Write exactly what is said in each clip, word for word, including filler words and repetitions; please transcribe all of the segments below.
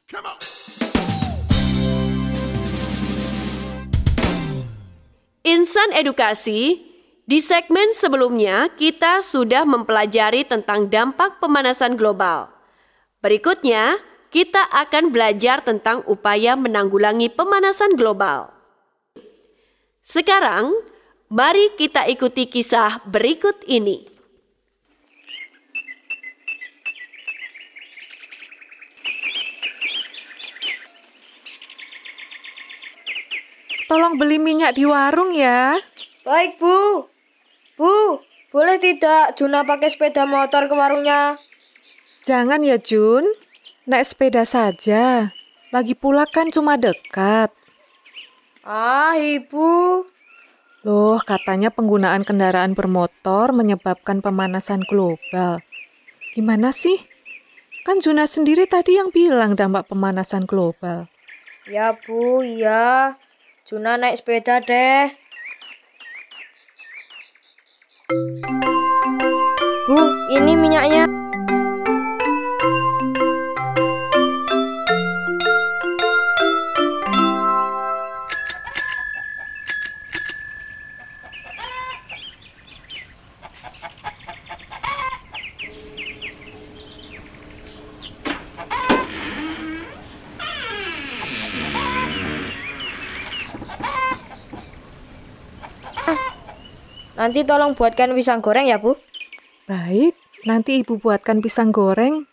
Insan Edukasi, di segmen sebelumnya kita sudah mempelajari tentang dampak pemanasan global. Berikutnya, kita akan belajar tentang upaya menanggulangi pemanasan global. Sekarang, mari kita ikuti kisah berikut ini. Tolong beli minyak di warung ya. Baik, Bu. Bu, boleh tidak Juna pakai sepeda motor ke warungnya? Jangan ya, Jun. Naik sepeda saja. Lagi pula kan cuma dekat. Ah, Ibu. Loh, katanya penggunaan kendaraan bermotor menyebabkan pemanasan global. Gimana sih? Kan Juna sendiri tadi yang bilang dampak pemanasan global. Ya, Bu, ya. Juna naik sepeda deh. Bu, ini minyaknya. Nanti tolong buatkan pisang goreng ya, Bu. Baik, nanti Ibu buatkan pisang goreng.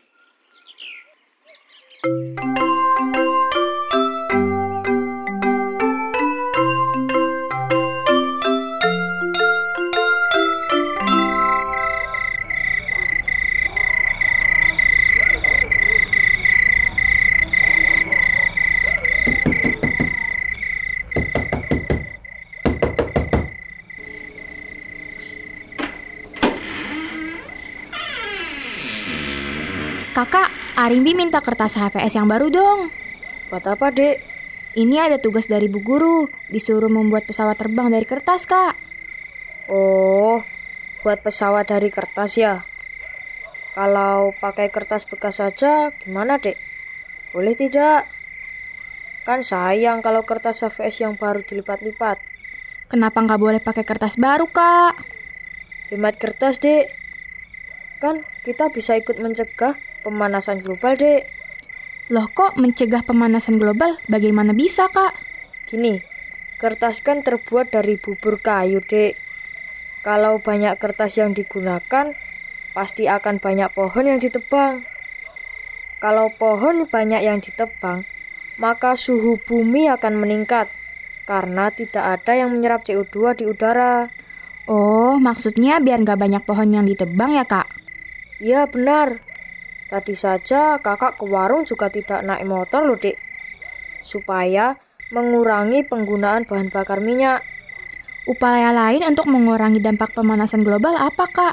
Kakak, Arimbi minta kertas H V S yang baru dong. Buat apa, Dek? Ini ada tugas dari Bu Guru, disuruh membuat pesawat terbang dari kertas, Kak. Oh, buat pesawat dari kertas ya? Kalau pakai kertas bekas saja, gimana, Dek? Boleh tidak? Kan sayang kalau kertas H V S yang baru dilipat-lipat. Kenapa nggak boleh pakai kertas baru, Kak? Hemat kertas, Dek. Kan kita bisa ikut mencegah pemanasan global, Dek. Loh, kok mencegah pemanasan global? Bagaimana bisa, Kak? Gini, kertas kan terbuat dari bubur kayu, Dek. Kalau banyak kertas yang digunakan, pasti akan banyak pohon yang ditebang. Kalau pohon banyak yang ditebang, maka suhu bumi akan meningkat karena tidak ada yang menyerap C O dua di udara. Oh, maksudnya biar nggak banyak pohon yang ditebang ya, Kak? Iya, benar. Tadi saja kakak ke warung juga tidak naik motor loh, Dek. Supaya mengurangi penggunaan bahan bakar minyak. Upaya lain untuk mengurangi dampak pemanasan global apa, Kak?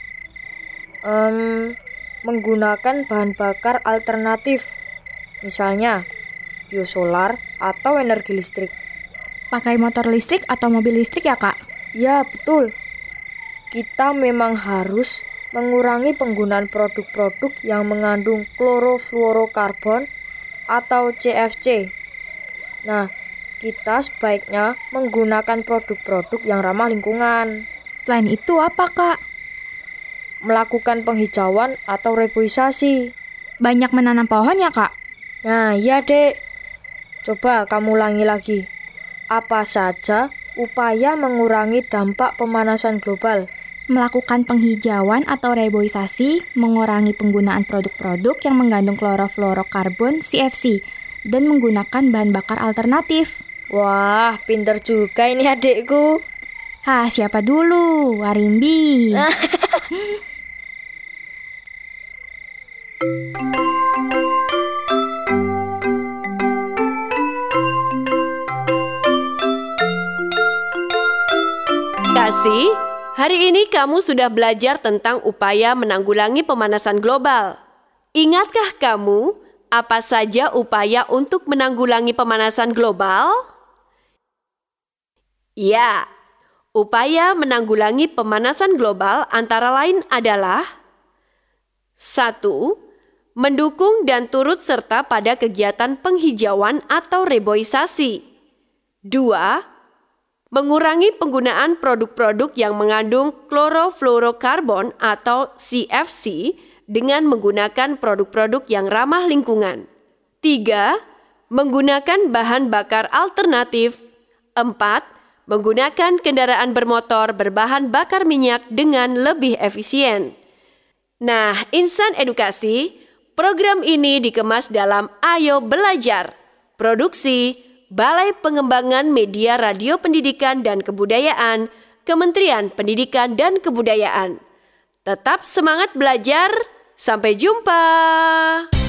Um, menggunakan bahan bakar alternatif. Misalnya, biosolar atau energi listrik. Pakai motor listrik atau mobil listrik ya, Kak? Ya, betul. Kita memang harus mengurangi penggunaan produk-produk yang mengandung klorofluorokarbon atau C F C. Nah, kita sebaiknya menggunakan produk-produk yang ramah lingkungan. Selain itu apa, Kak? Melakukan penghijauan atau reboisasi. Banyak menanam pohon ya, Kak? Nah, iya, Dek. Coba kamu ulangi lagi. Apa saja upaya mengurangi dampak pemanasan global? Melakukan penghijauan atau reboisasi, mengurangi penggunaan produk-produk yang mengandung klorofluorokarbon C F C, dan menggunakan bahan bakar alternatif. Wah, pinter juga ini adikku. Hah, siapa dulu? Warimbi. Kasih, hari ini kamu sudah belajar tentang upaya menanggulangi pemanasan global. Ingatkah kamu apa saja upaya untuk menanggulangi pemanasan global? Ya, upaya menanggulangi pemanasan global antara lain adalah satu. mendukung dan turut serta pada kegiatan penghijauan atau reboisasi. Dua, mengurangi penggunaan produk-produk yang mengandung klorofluorokarbon atau C F C dengan menggunakan produk-produk yang ramah lingkungan. Tiga, menggunakan bahan bakar alternatif. Empat, menggunakan kendaraan bermotor berbahan bakar minyak dengan lebih efisien. Nah, Insan Edukasi, program ini dikemas dalam Ayo Belajar, produksi Balai Pengembangan Media Radio Pendidikan dan Kebudayaan, Kementerian Pendidikan dan Kebudayaan. Tetap semangat belajar, sampai jumpa!